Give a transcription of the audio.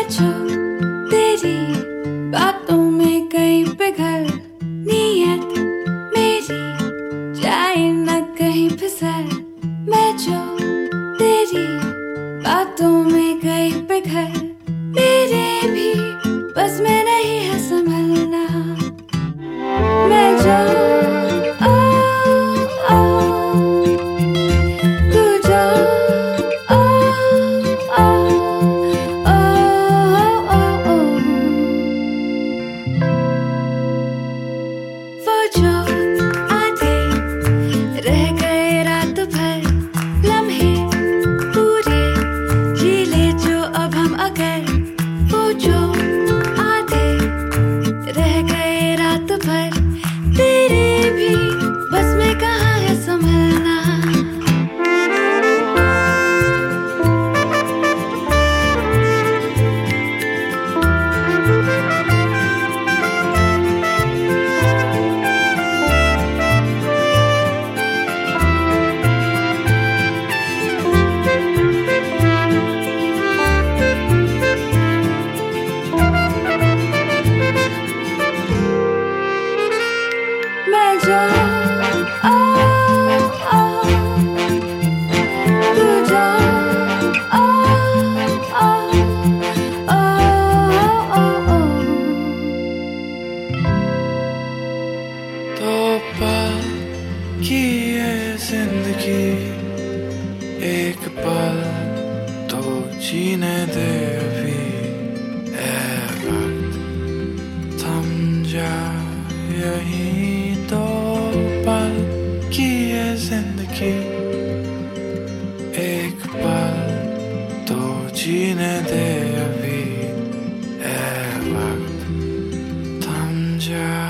जो तेरी बातों में कहीं पिघल, नीयत मेरी जाए न कहीं फिसल। मैं जो तेरी बातों में कहीं पिघल, मेरे भी बस में नहीं है संभलना। मैं जो तू जो वो जो आधे रह गए रात भर, लम्हे पूरे जी ले जो अब हम अगर। वो जो आधे रह गए रात भर, तेरे भी बस में कहाँ है संभलना। मैं जो तू जो तो पल की ये जिंदगी, एक पल तो जीने दे अभी। ऐ वक्त थम जा यहीं, तो पल की ये जिंदगी, एक पल तो जीने दे अभी। ऐ वक्त थम जा।